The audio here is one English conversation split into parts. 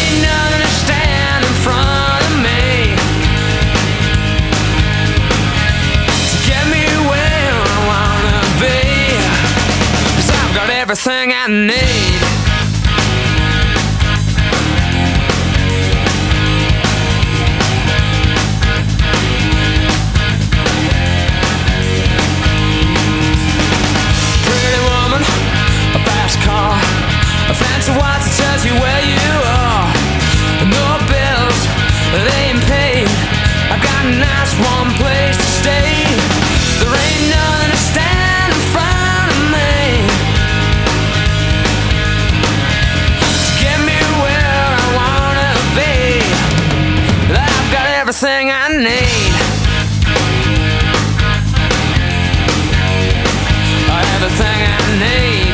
ain't nothing to stand in front of me to get me where I wanna be, 'cause I've got everything I need. A fancy watch that tells you where you are. No bills, they ain't paid. I've got a nice warm place to stay. There ain't nothing to stand in front of me to get me where I wanna be. I've got everything I need. Everything I need.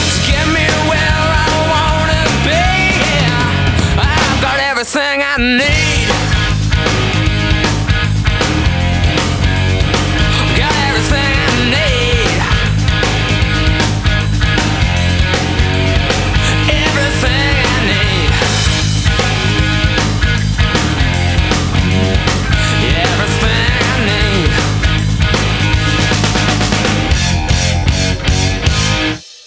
Everything I need.